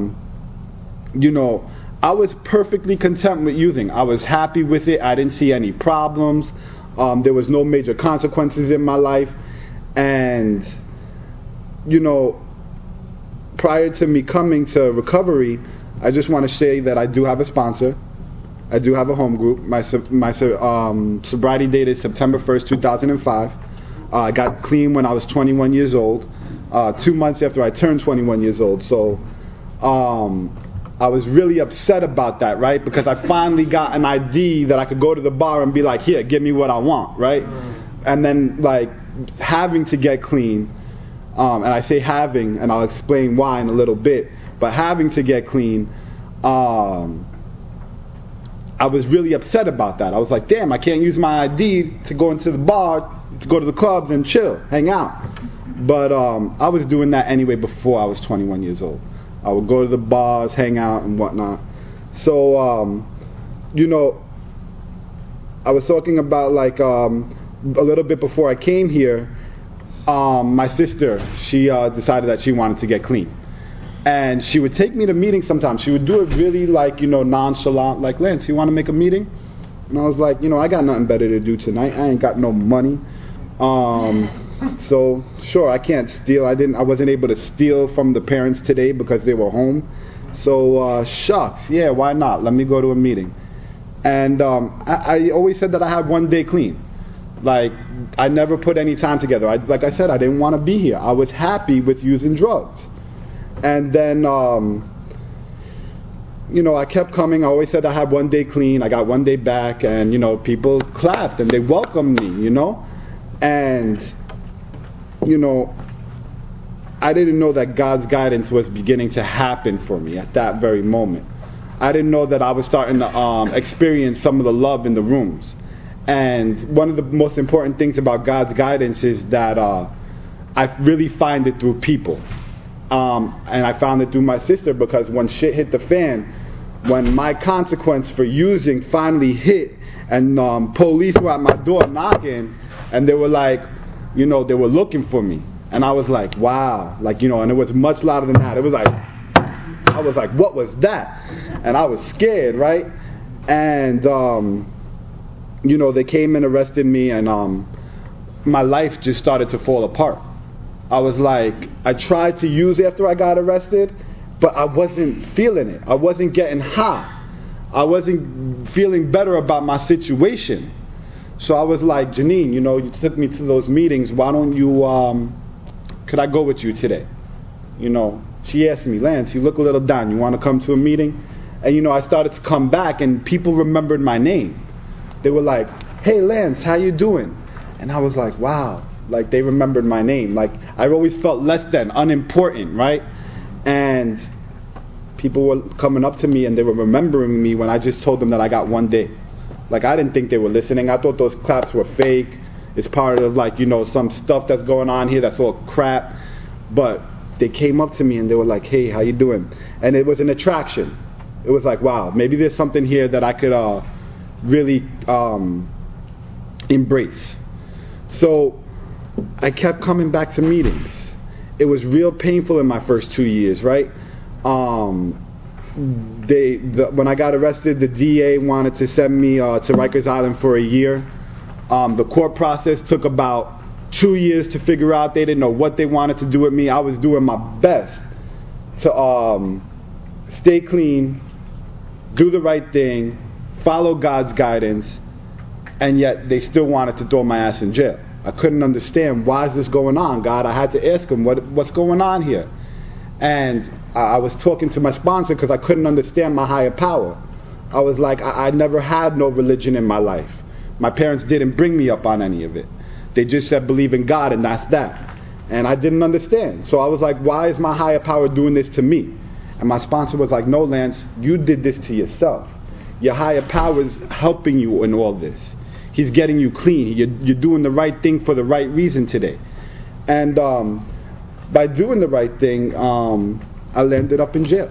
you know, I was perfectly content with using. I was happy with it. I didn't see any problems. There was no major consequences in my life. And, you know, prior to me coming to recovery, I just want to say that I do have a sponsor. I do have a home group. My sobriety date is September 1st, 2005. I got clean when I was 21 years old, 2 months after I turned 21 years old. So, I was really upset about that, right? Because I finally got an ID that I could go to the bar and be like, here, give me what I want, right? And then, like, having to get clean, and I say having, and I'll explain why in a little bit, but having to get clean, I was really upset about that. I was like, damn, I can't use my ID to go into the bar, to go to the clubs and chill, hang out. But I was doing that anyway before I was 21 years old. I would go to the bars, hang out, and whatnot. So, you know, I was talking about, like, a little bit before I came here, my sister, she decided that she wanted to get clean. And she would take me to meetings sometimes. She would do it really, like, you know, nonchalant, like, Lance, you want to make a meeting? And I was like, you know, I got nothing better to do tonight. I ain't got no money. So sure, I can't steal. I wasn't able to steal from the parents today because they were home. So shucks, yeah, why not? Let me go to a meeting. And I always said that I had one day clean. Like, I never put any time together. Like I said, I didn't want to be here. I was happy with using drugs. And then, you know, I kept coming. I always said I had one day clean. I got one day back, and you know, people clapped and they welcomed me. You know, and you know, I didn't know that God's guidance was beginning to happen for me at that very moment. I didn't know that I was starting to experience some of the love in the rooms. And one of the most important things about God's guidance is that I really find it through people. And I found it through my sister, because when shit hit the fan, when my consequence for using finally hit, and police were at my door knocking, and they were like, you know, they were looking for me. And I was like, wow. Like, you know, and it was much louder than that. It was like, I was like, what was that? And I was scared, right? And, you know, they came and arrested me, and my life just started to fall apart. I was like, I tried to use after I got arrested, but I wasn't feeling it. I wasn't getting high. I wasn't feeling better about my situation. So I was like, Janine, you know, you took me to those meetings. Why don't you, could I go with you today? You know, she asked me, Lance, you look a little down. You want to come to a meeting? And, you know, I started to come back, and people remembered my name. They were like, hey, Lance, how you doing? And I was like, wow, like they remembered my name. Like I always felt less than, unimportant, right? And people were coming up to me and they were remembering me when I just told them that I got one day. Like I didn't think they were listening. I thought those claps were fake. It's part of like, some stuff that's going on here that's all crap. But they came up to me and they were like, hey, how you doing? And it was an attraction. It was like, wow, maybe there's something here that I could really embrace. So I kept coming back to meetings. It was real painful in my first 2 years, right? When I got arrested, the DA wanted to send me to Rikers Island for a year. The court process took about 2 years to figure out. They didn't know what they wanted to do with me. I was doing my best to stay clean, do the right thing, follow God's guidance, and yet they still wanted to throw my ass in jail. I couldn't understand, why is this going on, God? I had to ask him, what's going on here? And I was talking to my sponsor because I couldn't understand my higher power. I was like, I never had no religion in my life. My parents didn't bring me up on any of it. They just said believe in God and that's that. And I didn't understand. So I was like, why is my higher power doing this to me? And my sponsor was like, no, Lance, you did this to yourself. Your higher power is helping you in all this. He's getting you clean. You're doing the right thing for the right reason today. And by doing the right thing, I ended up in jail.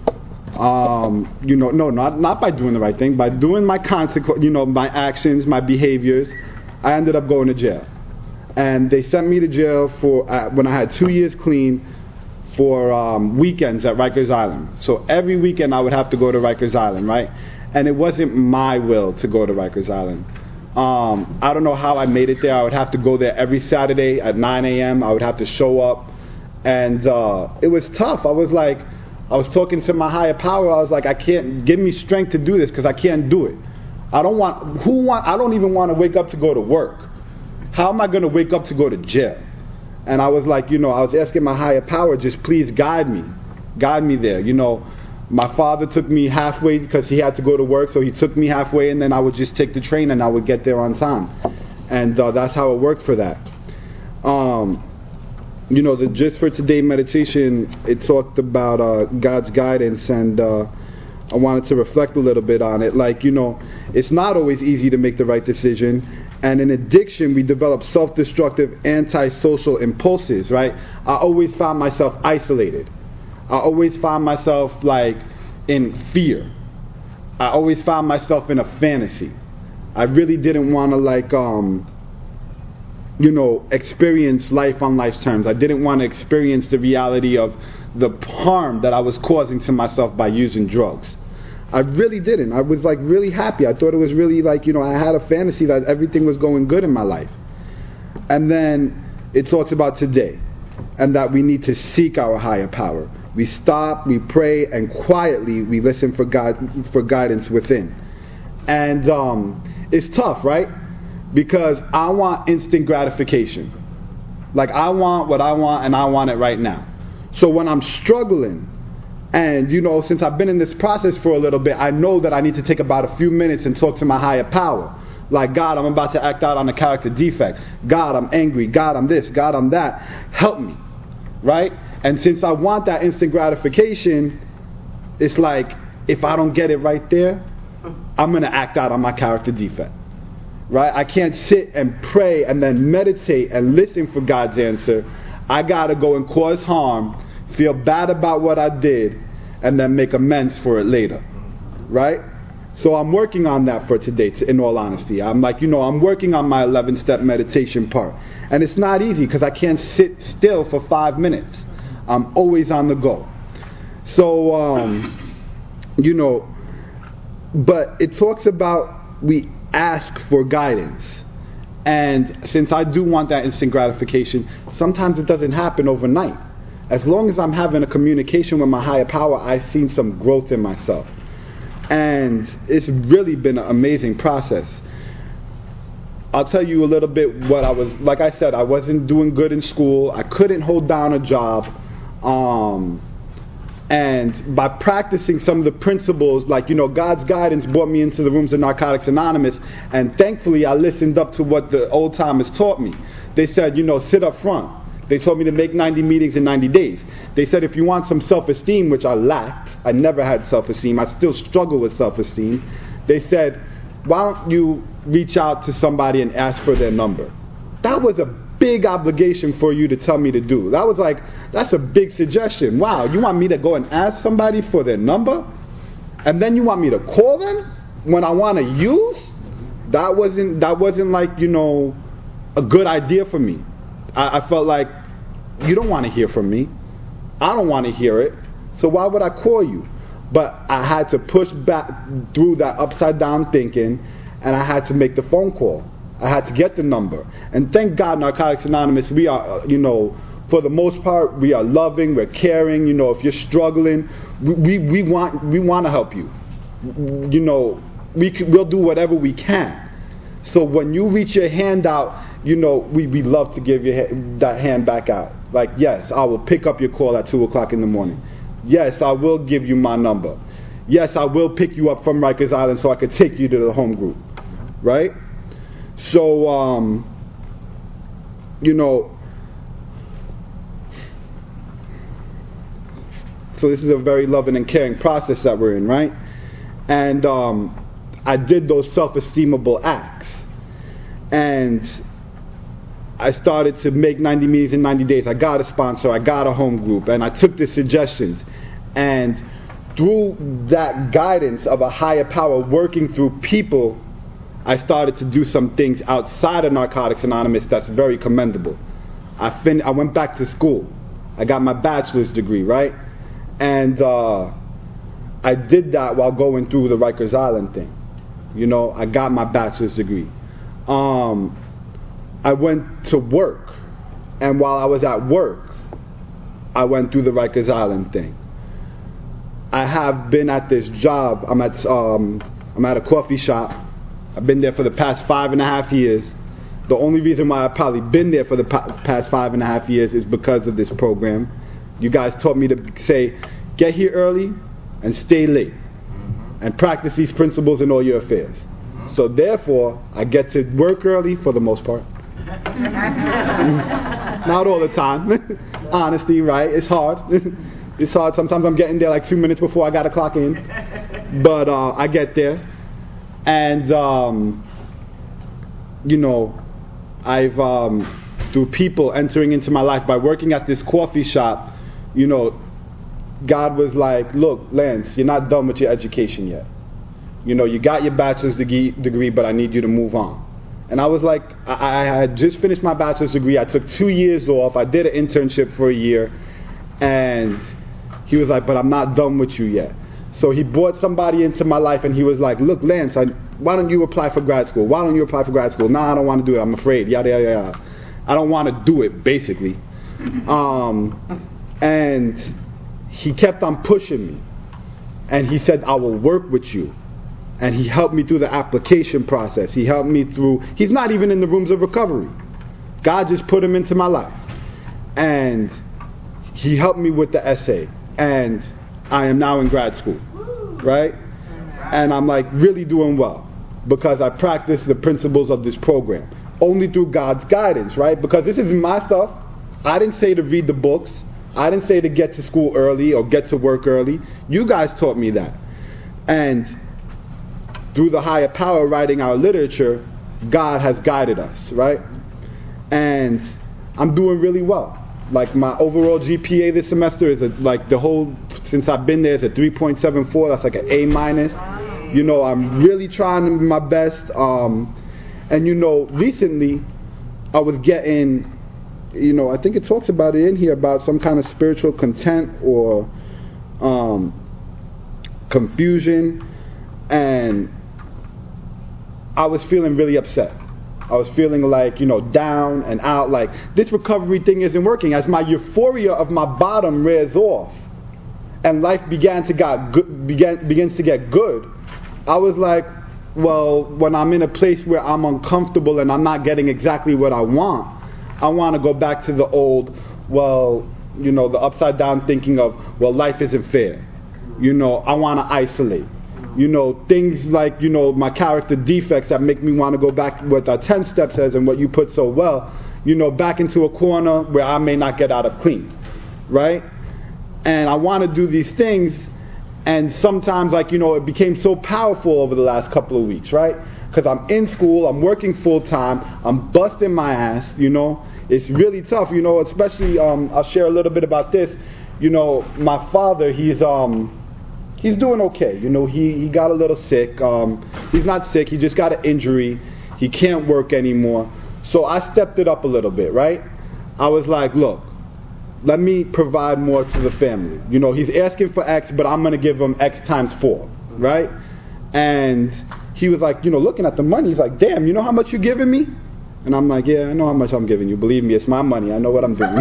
Not by doing the right thing, by doing my my actions, my behaviors, I ended up going to jail. And they sent me to jail for when I had 2 years clean for weekends at Rikers Island. So every weekend I would have to go to Rikers Island, right? And it wasn't my will to go to Rikers Island. I don't know how I made it there. I would have to go there every Saturday at 9 a.m. I would have to show up. And it was tough. I was talking to my higher power. I was like, I can't, give me strength to do this because I can't do it. I don't even want to wake up to go to work. How am I going to wake up to go to jail? And I was like, I was asking my higher power, just please guide me there. My father took me halfway because he had to go to work, so he took me halfway, and then I would just take the train and I would get there on time. And that's how it worked for that. The Just for Today meditation, it talked about God's guidance, and I wanted to reflect a little bit on it. It's not always easy to make the right decision, and in addiction we develop self-destructive antisocial impulses, right? I always found myself isolated. I always found myself in fear. I always found myself in a fantasy. I really didn't want to experience life on life's terms. I didn't want to experience the reality of the harm that I was causing to myself by using drugs. I really didn't. I was really happy. I thought it was really I had a fantasy that everything was going good in my life. And then it talks about today, and that we need to seek our higher power. We stop, we pray, and quietly we listen for guidance within. And it's tough, right? Because I want instant gratification. I want what I want, and I want it right now. So when I'm struggling, and since I've been in this process for a little bit, I know that I need to take about a few minutes and talk to my higher power. God, I'm about to act out on a character defect. God, I'm angry. God, I'm this. God, I'm that. Help me. Right? And since I want that instant gratification, it's if I don't get it right there, I'm going to act out on my character defect. Right? I can't sit and pray and then meditate and listen for God's answer. I got to go and cause harm, feel bad about what I did, and then make amends for it later. Right? So I'm working on that for today, in all honesty. I'm I'm working on my 11-step meditation part. And it's not easy because I can't sit still for 5 minutes. I'm always on the go. So, but it talks about we ask for guidance. And since I do want that instant gratification, sometimes it doesn't happen overnight. As long as I'm having a communication with my higher power, I've seen some growth in myself. And it's really been an amazing process. I'll tell you a little bit what I was, like I said, I wasn't doing good in school. I couldn't hold down a job. And by practicing some of the principles, like, God's guidance brought me into the rooms of Narcotics Anonymous, and thankfully I listened up to what the old timers taught me. They said, sit up front. They told me to make 90 meetings in 90 days. They said if you want some self-esteem, which I lacked, I never had self-esteem, I still struggle with self-esteem, they said, why don't you reach out to somebody and ask for their number? That was a big obligation for you to tell me to do. That was like, that's a big suggestion. Wow, you want me to go and ask somebody for their number? And then you want me to call them when I want to use? That wasn't like, a good idea for me. I felt like, you don't want to hear from me. I don't want to hear it. So why would I call you? But I had to push back through that upside down thinking, and I had to make the phone call. I had to get the number. And thank God, Narcotics Anonymous, we are, for the most part, we are loving, we're caring. If you're struggling, we want to help you. We'll do whatever we can. So when you reach your hand out, we love to give you that hand back out. Like, yes, I will pick up your call at 2 o'clock in the morning. Yes, I will give you my number. Yes, I will pick you up from Rikers Island so I could take you to the home group. Right? So, so this is a very loving and caring process that we're in, right? And I did those self-esteemable acts. And I started to make 90 meetings in 90 days. I got a sponsor, I got a home group, and I took the suggestions. And through that guidance of a higher power working through people, I started to do some things outside of Narcotics Anonymous that's very commendable. I went back to school. I got my bachelor's degree, right? And I did that while going through the Rikers Island thing. I got my bachelor's degree. I went to work, and while I was at work, I went through the Rikers Island thing. I have been at this job. I'm at a coffee shop. I've been there for the past 5.5 years. The only reason why I've probably been there for the past 5.5 years is because of this program. You guys taught me to say, get here early and stay late, and practice these principles in all your affairs. So therefore, I get to work early for the most part. Not all the time. Honesty, right? It's hard. It's hard. Sometimes I'm getting there like 2 minutes before I got to clock in. But I get there. And, I've, through people entering into my life, by working at this coffee shop, God was like, look, Lance, you're not done with your education yet. You got your bachelor's degree, but I need you to move on. And I was like, I had just finished my bachelor's degree. I took 2 years off. I did an internship for a year. And he was like, but I'm not done with you yet. So he brought somebody into my life, and he was like, look, Lance, why don't you apply for grad school? Why don't you apply for grad school? Nah, I don't want to do it. I'm afraid. Yada, yada, yada. I don't want to do it, basically. And he kept on pushing me. And he said, I will work with you. And he helped me through the application process. He helped me through... He's not even in the rooms of recovery. God just put him into my life. And he helped me with the essay. And I am now in grad school. Right? And I'm like really doing well. Because I practice the principles of this program. Only through God's guidance, right? Because this isn't my stuff. I didn't say to read the books. I didn't say to get to school early or get to work early. You guys taught me that. And through the higher power writing our literature, God has guided us, right? And I'm doing really well. Like my overall GPA this semester is since I've been there, it's a 3.74. That's like an A-. I'm really trying my best. And recently I was getting, I think it talks about it in here about some kind of spiritual content or confusion, and I was feeling really upset. I was feeling like, down and out, like this recovery thing isn't working. As my euphoria of my bottom wears off and life begins to get good, I was like, well, when I'm in a place where I'm uncomfortable and I'm not getting exactly what I want to go back to the old, well, You know, the upside down thinking of, well, life isn't fair. You know, I want to isolate. You know, things like, you know, my character defects that make me want to go back what our 10 step says and what you put so well, you know, back into a corner where I may not get out of clean, right? And I want to do these things, and sometimes, like, you know, it became so powerful over the last couple of weeks, right? Because I'm in school, I'm working full time, I'm busting my ass, you know. It's really tough, you know, especially, I'll share a little bit about this. You know, my father, he's doing okay. You know, he got a little sick. He's not sick, he just got an injury. He can't work anymore. So I stepped it up a little bit, right? I was like, look, let me provide more to the family. You know, he's asking for X, but I'm going to give him X times 4, right? And he was like, you know, looking at the money, he's like, damn, you know how much you're giving me? And I'm like, yeah, I know how much I'm giving you. Believe me, it's my money. I know what I'm doing.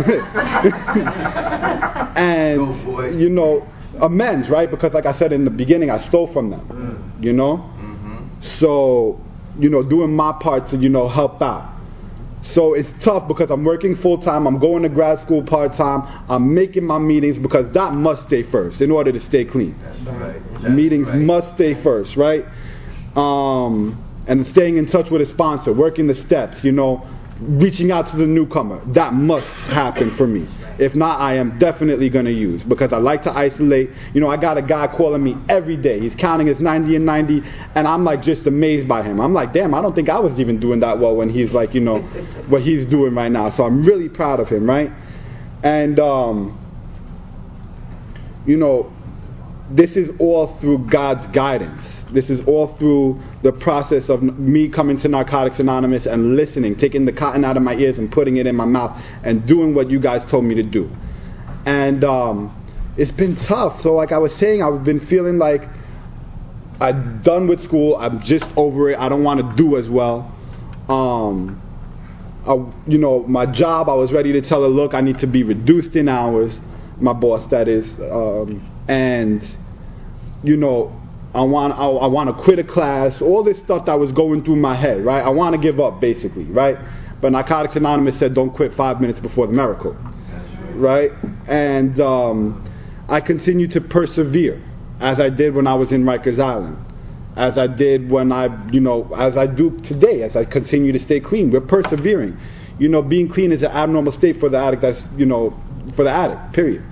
And, you know, amends, right? Because like I said in the beginning, I stole from them, you know? So, you know, doing my part to, you know, help out. So it's tough because I'm working full time, I'm going to grad school part time, I'm making my meetings because that must stay first in order to stay clean. That's right. Meetings must stay first, right? And staying in touch with a sponsor, working the steps, you know, reaching out to the newcomer. That must happen for me. If not, I am definitely going to use, because I like to isolate. You know, I got a guy calling me every day. He's counting his 90 and 90, and I'm like just amazed by him. I'm like, damn, I don't think I was even doing that well when he's like, you know, what he's doing right now. So I'm really proud of him, right? And, you know, this is all through God's guidance. This is all through the process of me coming to Narcotics Anonymous and listening, taking the cotton out of my ears and putting it in my mouth and doing what you guys told me to do. And it's been tough. So like I was saying, I've been feeling like I'm done with school. I'm just over it. I don't want to do as well. You know, my job, I was ready to tell her, look, I need to be reduced in hours. My boss, that is. And, you know, I want to quit a class, all this stuff that was going through my head, right? I want to give up, basically, right? But Narcotics Anonymous said don't quit 5 minutes before the miracle, right? And I continue to persevere, as I did when I was in Rikers Island, as I did when as I do today, as I continue to stay clean. We're persevering. You know, being clean is an abnormal state for the addict, that's, you know, for the addict, period.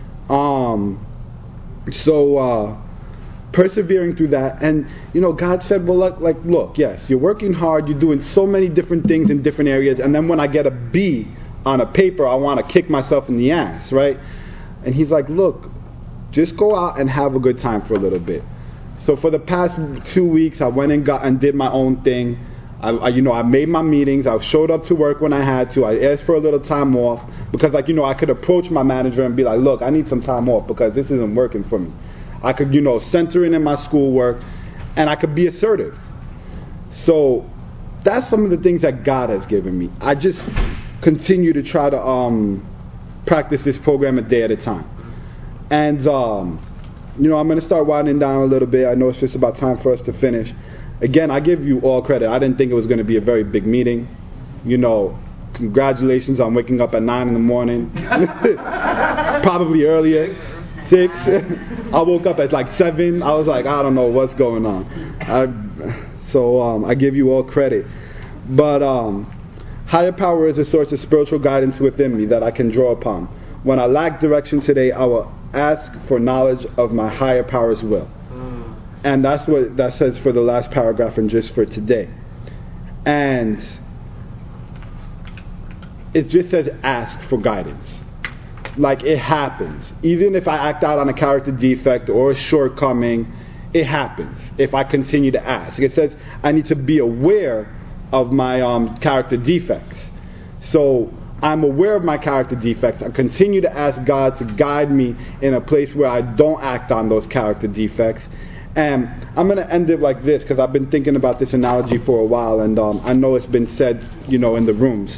Persevering through that, and you know, God said, well, look, yes, you're working hard, you're doing so many different things in different areas, and then when I get a B on a paper, I want to kick myself in the ass, right? And He's like, look, just go out and have a good time for a little bit. So for the past 2 weeks, I went and did my own thing. I made my meetings. I showed up to work when I had to. I asked for a little time off because, I could approach my manager and be like, look, I need some time off because this isn't working for me. I could, center in my schoolwork, and I could be assertive. So that's some of the things that God has given me. I just continue to try to practice this program a day at a time. And, I'm going to start winding down a little bit. I know it's just about time for us to finish. Again, I give you all credit. I didn't think it was going to be a very big meeting. Congratulations on waking up at 9 in the morning. Probably earlier. 6. I woke up at like 7. I was like, I don't know what's going on. So I give you all credit. But higher power is a source of spiritual guidance within me that I can draw upon. When I lack direction today, I will ask for knowledge of my higher power's will. And that's what that says for the last paragraph and just for today. And it just says ask for guidance. Like, it happens. Even if I act out on a character defect or a shortcoming, it happens if I continue to ask. It says I need to be aware of my character defects. So I'm aware of my character defects. I continue to ask God to guide me in a place where I don't act on those character defects. And I'm going to end it like this because I've been thinking about this analogy for a while, and I know it's been said, in the rooms.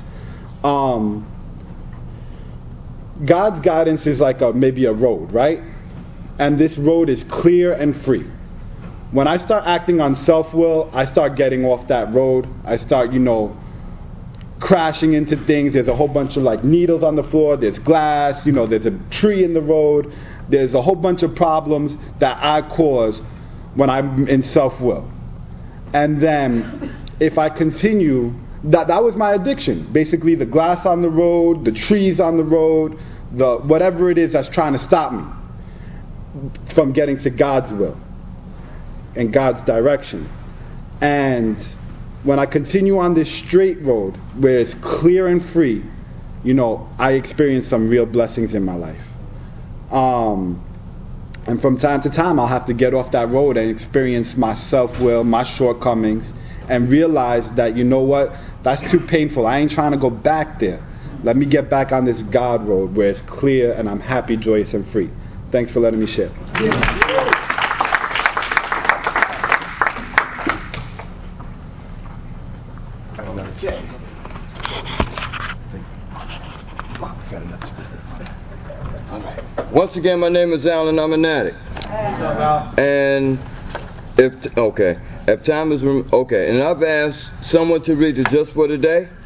God's guidance is like maybe a road, right? And this road is clear and free. When I start acting on self-will, I start getting off that road. I start, crashing into things. There's a whole bunch of like needles on the floor. There's glass. There's a tree in the road. There's a whole bunch of problems that I cause when I'm in self-will. And then if I continue, that was my addiction. Basically, the glass on the road, the trees on the road, the whatever it is that's trying to stop me from getting to God's will and God's direction. And when I continue on this straight road where it's clear and free, I experience some real blessings in my life. And from time to time, I'll have to get off that road and experience my self-will, my shortcomings, and realize that, that's too painful. I ain't trying to go back there. Let me get back on this God road where it's clear and I'm happy, joyous, and free. Thanks for letting me share. Once again, my name is Alan. I'm an addict. And if time is okay, and I've asked someone to read the Just for Today.